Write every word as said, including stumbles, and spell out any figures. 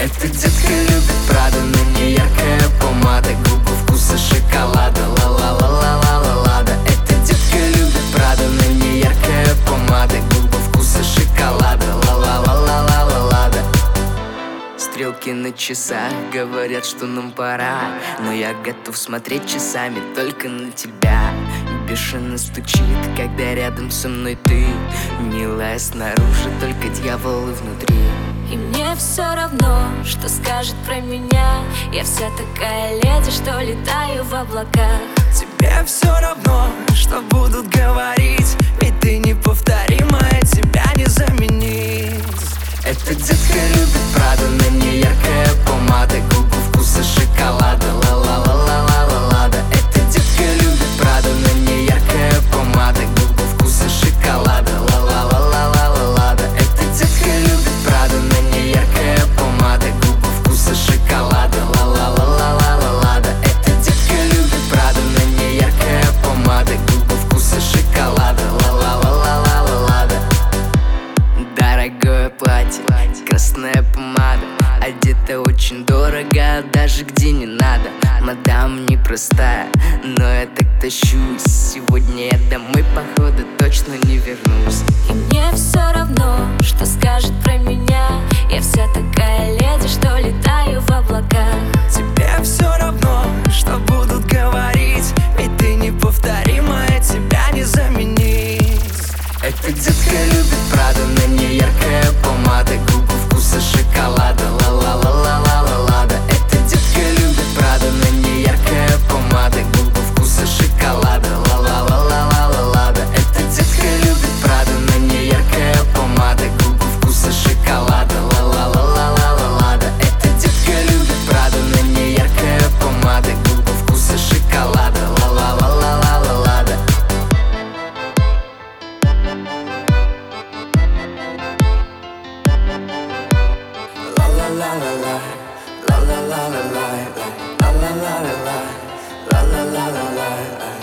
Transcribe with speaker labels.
Speaker 1: Эта детка любит Прада, на ней яркая помада, губы вкуса шоколада, ла-ла-ла-ла-ла-ла-лада. Эта детка любит Прада, на ней яркая помада, губы вкуса шоколада, ла-ла-ла-ла-ла-ла-лада. Стрелки на часах говорят, что нам пора, но я готов смотреть часами только на тебя. Бешено стучит, когда рядом со мной ты, милая снаружи, только дьяволы внутри.
Speaker 2: И мне все равно, что скажет про меня. Я вся такая леди, что летаю в облаках.
Speaker 3: Тебе все равно, что будут говорить, ведь ты неповторимая, тебя не заменить.
Speaker 1: Эта детка любит Прада, на ней яркая помада, губы вкуса шоколада, ла-ла-ла-ла-ла-ла-лада. Эта детка любит Прада, на ней яркая помада, губы вкуса шоколада, ла-ла-ла-ла-ла-ла-лада. Эта детка любит Прада, на ней яркая помада, губы вкуса шоколада, ла-ла-ла-ла-ла-ла-лада. Эта детка любит Прада, на ней яркая помада, губы вкуса шоколада, ла-ла-ла-ла-ла-ла-лада. Дорогое платье, красная помада, одета очень дорого, даже где не надо. Мадам непростая, но я так тащусь. Сегодня я домой, походу, точно не вернусь.
Speaker 2: И мне все равно, что скажет про меня. Я вся такая леди, что летаю в облаках.
Speaker 3: Тебе все равно, что будут говорить, ведь ты неповторимая, тебя не заменить.
Speaker 1: Эта детка любит Прада, на ней яркая помада, губы вкуса шоколада, ла-ла-ла-ла-ла-ла-лада. Эта детка любит Прада, на ней яркая помада, губы вкуса шоколада, ла-ла-ла-ла-ла-ла-лада. Эта детка любит Прада, на ней яркая помада, губы вкуса шоколада, ла-ла-ла-ла-ла-ла-лада. Эта детка любит Прада, на ней яркая помада, губы вкуса шоколада, ла-ла-ла-ла-ла-ла-лада.
Speaker 3: La la la la la la la la la la la la la la la la la la la.